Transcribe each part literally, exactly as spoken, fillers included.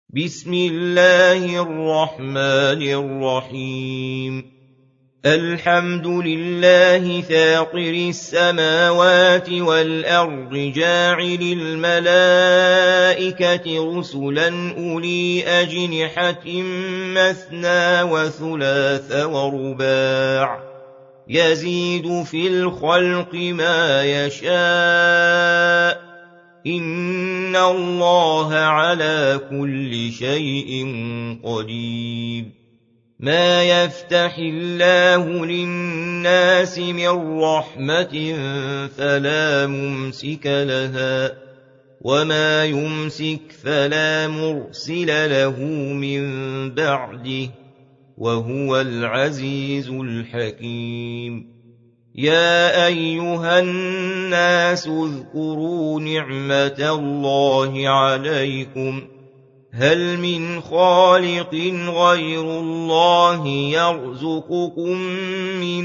بسم الله الرحمن الرحيم الحمد لله فاطر السماوات والأرض جاعل الملائكة رسلا أولي أجنحة مثنى وثلاث ورباع يزيد في الخلق ما يشاء إن الله على كل شيء قدير ما يفتح الله للناس من رحمة فلا ممسك لها وما يمسك فلا مرسل له من بعده وهو العزيز الحكيم يا أيها الناس اذكروا نعمة الله عليكم هل من خالق غير الله يرزقكم من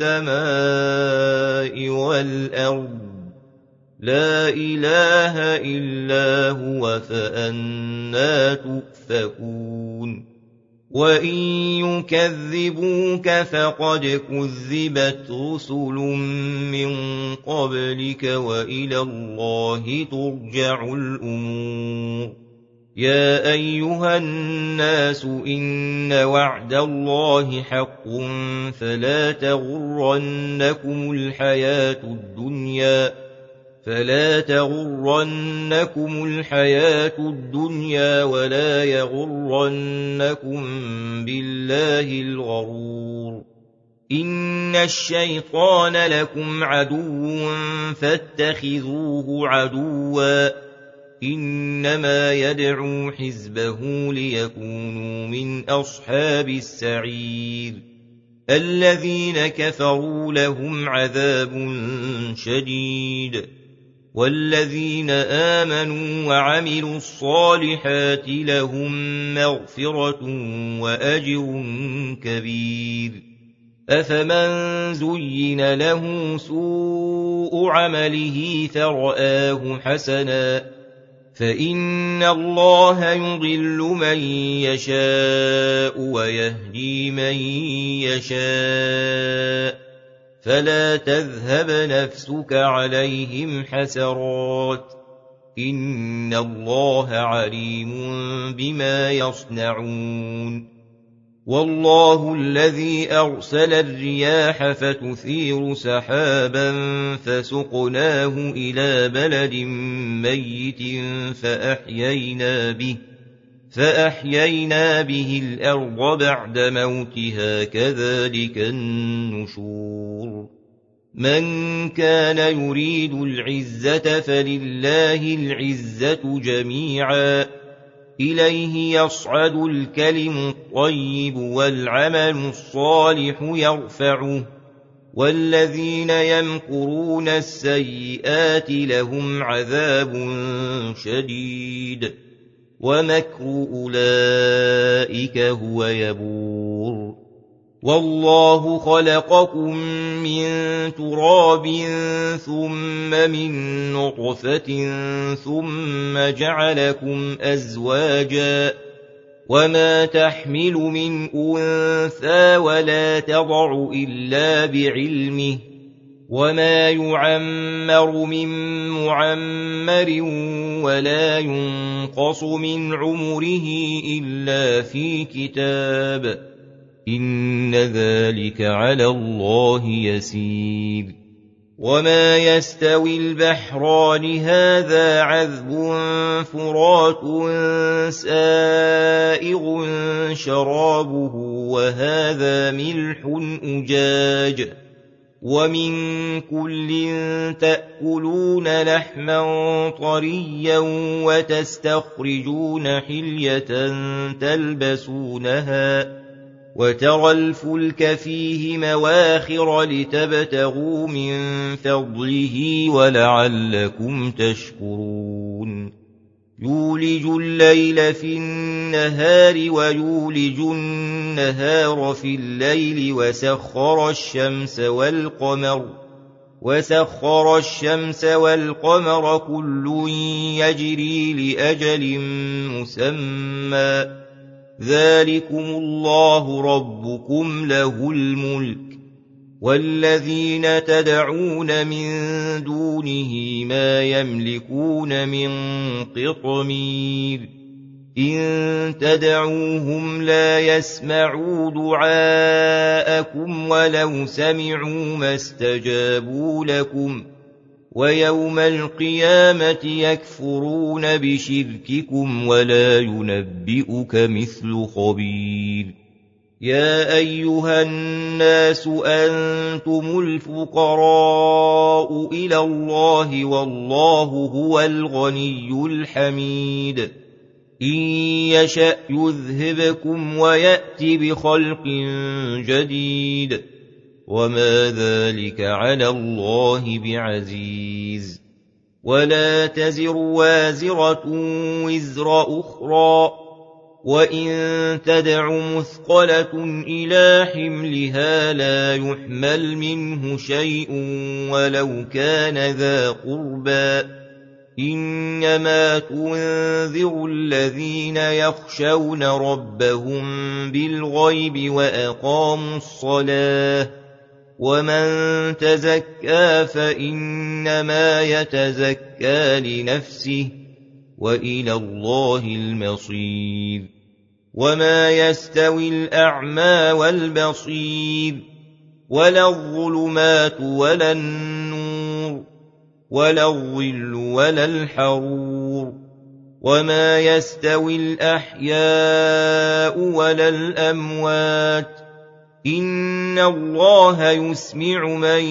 السماء والأرض لا إله إلا هو فأنى تؤفكون وإن يكذبوك فقد كذبت رسل من قبلك وإلى الله ترجع الأمور يا أيها الناس إن وعد الله حق فلا تغرنكم الحياة الدنيا فلا تغرنكم الحياة الدنيا ولا يغرنكم بالله الغرور إن الشيطان لكم عدو فاتخذوه عدوا إنما يدعو حزبه ليكونوا من أصحاب السعير الذين كفروا لهم عذاب شديد والذين آمنوا وعملوا الصالحات لهم مغفرة وأجر كبير أفمن زين له سوء عمله فرآه حسنا فإن الله يضل من يشاء ويهدي من يشاء فلا تذهب نفسك عليهم حسرات إن الله عليم بما يصنعون والله الذي أرسل الرياح فتثير سحابا فسقناه إلى بلد ميت فأحيينا به فأحيينا به الأرض بعد موتها كذلك النشور من كان يريد العزة فلله العزة جميعا إليه يصعد الكلم الطيب والعمل الصالح يرفعه والذين يمكرون السيئات لهم عذاب شديد ومكر أولئك هو يبور والله خلقكم من تراب ثم من نطفة ثم جعلكم أزواجا وما تحمل من أنثى ولا تضع إلا بعلمه وما يعمر من معمر ولا ينقص من عمره إلا في كتاب إن ذلك على الله يسير وما يستوي البحران هذا عذب فرات سائغ شرابه وهذا ملح أجاج ومن كل تأكلون لحما طريا وتستخرجون حلية تلبسونها وترى الفلك فيه مواخر لتبتغوا من فضله ولعلكم تشكرون يولج الليل في النهار ويولج النهار في الليل وسخر الشمس والقمر وسخر الشمس والقمر كل يجري لأجل مسمى ذلكم الله ربكم له الملك والذين تدعون من دونه ما يملكون من قطمير إن تدعوهم لا يسمعوا دعاءكم ولو سمعوا ما استجابوا لكم ويوم القيامة يكفرون بشرككم ولا ينبئك مثل خبير يا أيها الناس أنتم الفقراء إلى الله والله هو الغني الحميد إن يشأ يذهبكم ويأت بخلق جديد وما ذلك على الله بعزيز ولا تزر وازرة وزر أخرى وإن تدع مثقلة إلى حملها لا يحمل منه شيء ولو كان ذا قربى إنما تنذر الذين يخشون ربهم بالغيب وأقاموا الصلاة ومن تزكى فإنما يتزكى لنفسه وإلى الله المصير وما يستوي الأعمى والبصير ولا الظلمات ولا النور ولا الظل ولا الحرور وما يستوي الأحياء ولا الأموات إن الله يسمع من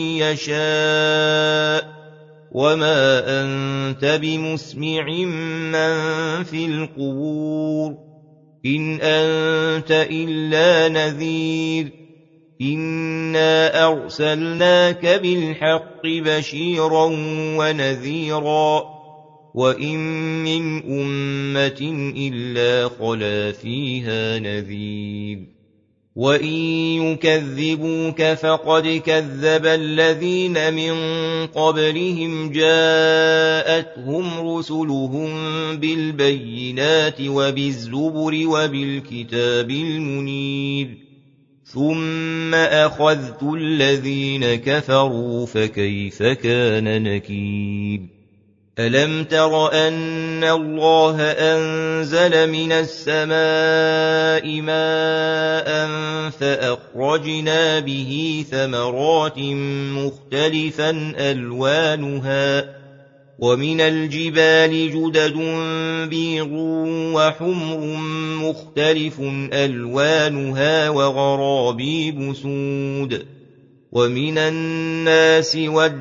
يشاء وما أنت بمسمع من في القبور إن أنت إلا نذير إنا أرسلناك بالحق بشيرا ونذيرا وإن من أمة إلا خلا فيها نذير وإن يكذبوك فقد كذب الذين من قبلهم جاءتهم رسلهم بالبينات وبالزبر وبالكتاب المنير ثم أخذت الذين كفروا فكيف كان نكير ألم تر أن الله أنزل من السماء ماء فأخرجنا به ثمرات مختلفا ألوانها ومن الجبال جدد بيض وحمر مختلف ألوانها وغرابيب سود ومن الناس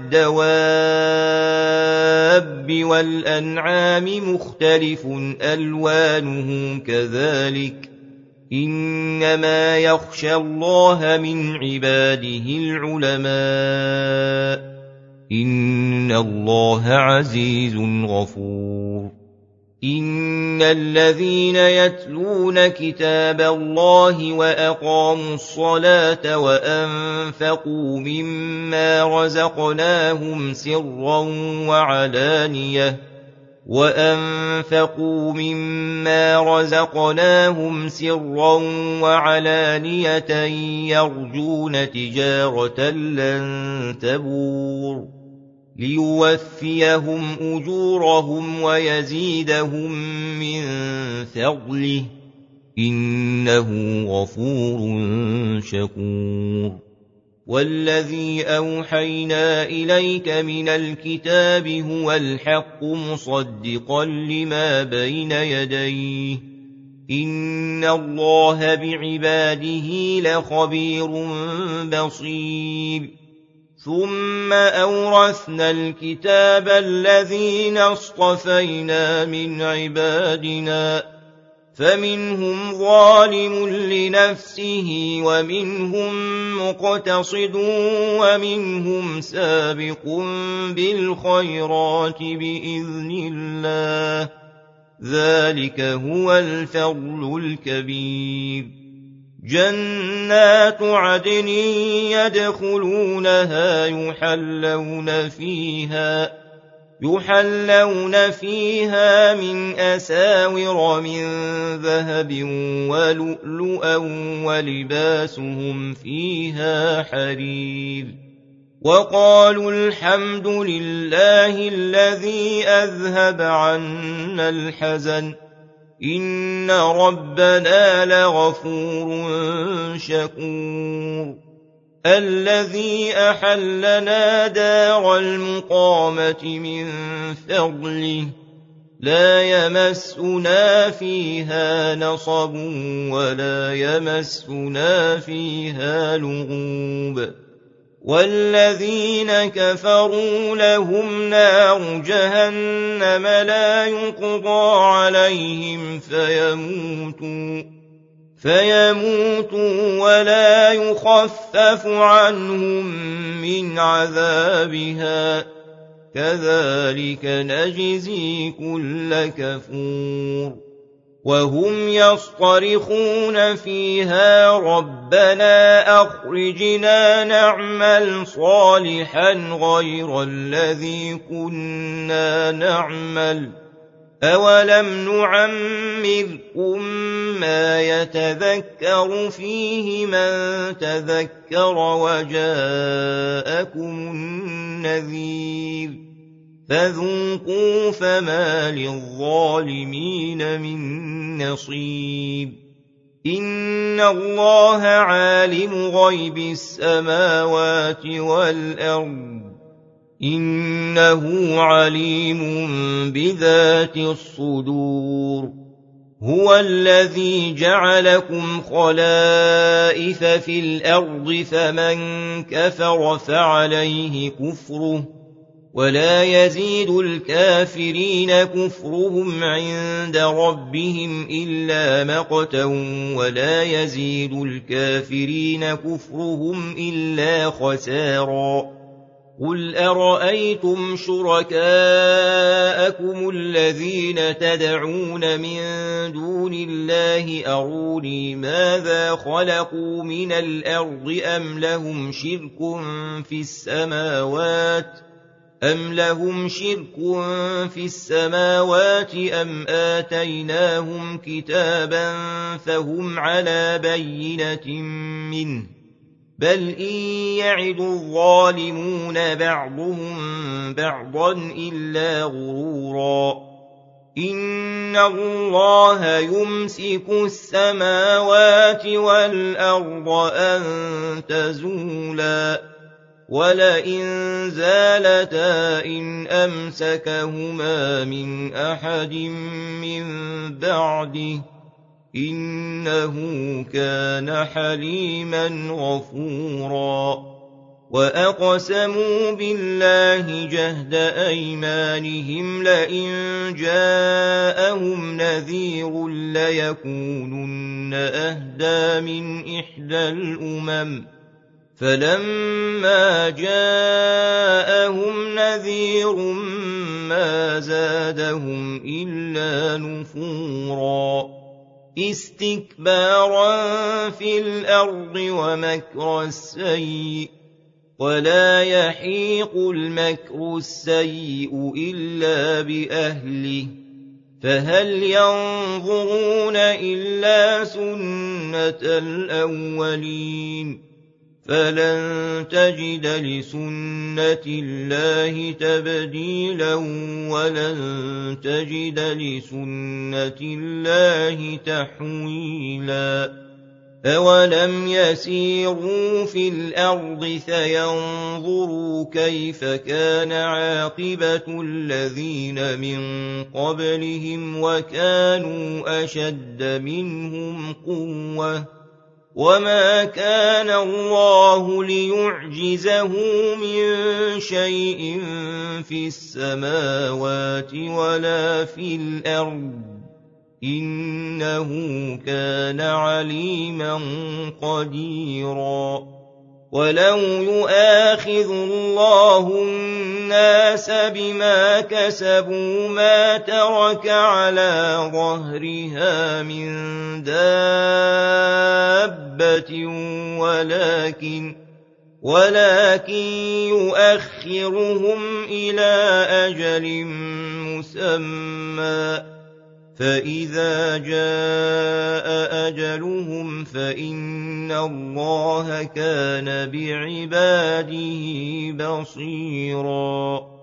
والدواب والأنعام مختلف ألوانه كذلك إنما يخشى الله من عباده العلماء إن الله عزيز غفور إن الذين يتلون كتاب الله وأقاموا الصلاة وأنفقوا مما رزقناهم سرا وعلانية وأنفقوا مما رزقناهم سرا وعلانية يرجون تجارة لن تبور ليوفيهم أجورهم ويزيدهم من فضله إنه غفور شكور والذي أوحينا إليك من الكتاب هو الحق مصدقا لما بين يديه إن الله بعباده لخبير بصير ثم أورثنا الكتاب الذين اصطفينا من عبادنا فمنهم ظالم لنفسه ومنهم مقتصد ومنهم سابق بالخيرات بإذن الله ذلك هو الفضل الكبير جنات عدن يدخلونها يحلون فيها يحلون فيها من أساور من ذهب ولؤلؤا ولباسهم فيها حرير وقالوا الحمد لله الذي أذهب عنا الحزن إن ربنا لغفور شكور الذي أحلنا دار المقامة من فضله لا يمسنا فيها نصب ولا يمسنا فيها لغوب والذين كفروا لهم نار جهنم لا يقضى عليهم فيموتوا فيموتوا ولا يخفف عنهم من عذابها كذلك نجزي كل كفور وهم يصطرخون فيها ربنا أخرجنا نعمل صالحا غير الذي كنا نعمل أولم نعمركم ما يتذكر فيه من تذكر وجاءكم النذير فذوقوا فما للظالمين من نصيب إن الله عالم غيب السماوات والأرض إنه عليم بذات الصدور هو الذي جعلكم خلائف في الأرض فمن كفر فعليه كفره ولا يزيد الكافرين كفرهم عند ربهم إلا مقتا ولا يزيد الكافرين كفرهم إلا خسارا قل أرأيتم شركاءكم الذين تدعون من دون الله أروني ماذا خلقوا من الأرض أم لهم شرك في السماوات أم لهم شرك في السماوات أم آتيناهم كتابا فهم على بينة منه بل إن يعد الظالمون بعضهم بعضا إلا غرورا إن الله يمسك السماوات والأرض أن تزولا ولئن زالتا إن أمسكهما من أحد من بعده إنه كان حليما غفورا وأقسموا بالله جهد أيمانهم لئن جاءهم نذير ليكونن أهدى من إحدى الأمم فلما جاءهم نذير ما زادهم إلا نفورا استكبارا في الأرض ومكر السيء ولا يحيق المكر السيء إلا بأهله فهل ينظرون إلا سنة الأولين فلن تجد لسنة الله تبديلا ولن تجد لسنة الله تحويلا أولم يسيروا في الأرض فينظروا كيف كان عاقبة الذين من قبلهم وكانوا أشد منهم قوة وما كان الله ليعجزه من شيء في السماوات ولا في الأرض إنه كان عليما قديرا ولو يؤاخذ الله النَّاسَ بِمَا كَسَبُوا مَا تَرَكَ عَلَىٰ ظَهْرِهَا مِن دَابَّةٍ وَلَٰكِن ولكن يؤخرهم إلى أجل مسمى فإذا جاء أجلهم فإن الله كان بعباده بصيراً